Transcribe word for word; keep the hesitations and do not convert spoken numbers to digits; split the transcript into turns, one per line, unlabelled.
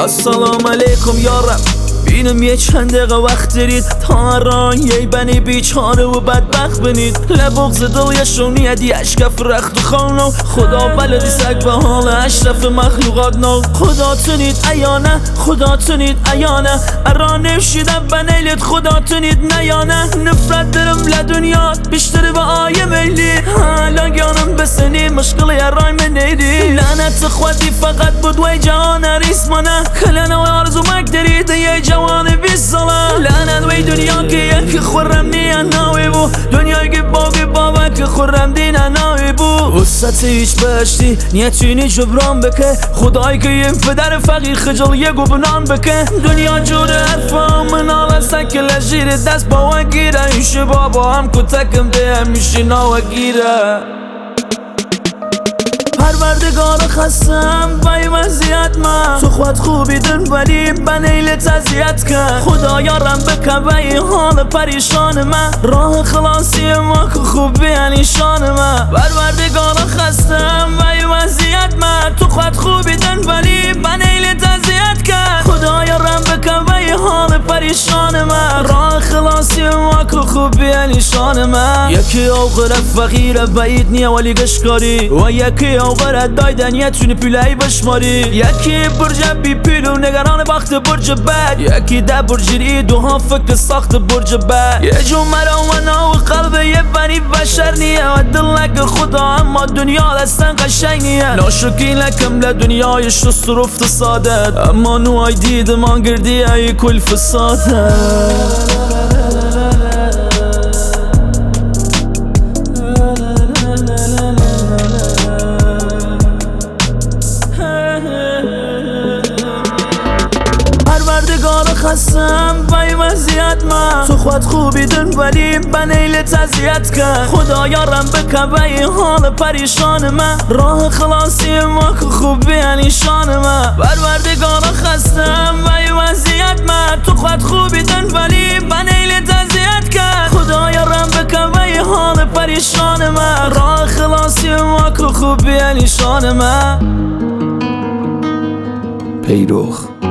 السلام علیکم یارم. بینم یه چند دقیقه وقت دارید تا ران یه بنی بیچاره و بدبخت بنید. لبغز دل یه شونیدی اشکف رخت و خانو خدا بلدی سگ به حال اشرف مخلوقات نو. خدا تونید ایانه خدا تونید ایانه اران نفشیدم بنیلت خدا تونید نیانه. نفرت دارم لدنیات بیشتر به آیه میلی حالا گانم بسنی مشکل یه رای من نیدی. لعنت خودی فقط بود وی جهان ریسمانه کلانه و آرزو مک دارید یه جوان بیست ساله. لعنت وی دنیا که یک خورم نیا ناوی بو دنیایی که باقی بابا که خورم دینا ناوی بو. وسط هیچ بهشتی نیتونی جبران بکه خدایی که یه پدر فقیر خجل یه گبنان بکه. دنیا جور حرفا من آل سکل جیر دست با وگیره ایشه بابا هم کتکم ده همیشه ناوگیره. پروردگار خستم بای وضعیت من تو خود خوبی دن ولی بنیلت اذیت کن. خدا یارم بکن بای حال پریشان من راه خلاصی ما که خوبی نشان من. پروردگار خستم بای وضعیت من تو خود خوبی دن ولی بنیلت اذیت کن. خدا یارم بکن بای حال پریشان من راه خلاصی ما که خوبی نشان من. یکی آخر فقیر بعید نیه ولی گشکاری و یکی آخر دایدن یه تونی پیلهی بشماری. یکی برج بی پیلو نگران باخت برج بد یکی ده برجری دوها فکر ساخت برج بد. یه جمعه و ناو قلب یه بنی بشر نیه و دل لگ خدا اما دنیا دستن قشنگ نیه. ناشکی لکم لدنیای شست و رفت سادت اما نوای دید ما گردی ای کل فساده. پروردگار خستم بای وضعیت من تو خود خوبی دن ولی بنیلت اذیت کن. خدا یارم بکن بای حال پریشان من راه خلاصی ما که خوبی نشان من. پروردگار خستم بای وضعیت من تو خود خوبی دن ولی بنیلت اذیت کن. خدا یارم بکن بای حال پریشان من راه خلاصی ما که خوبی نشان من.
پیروخ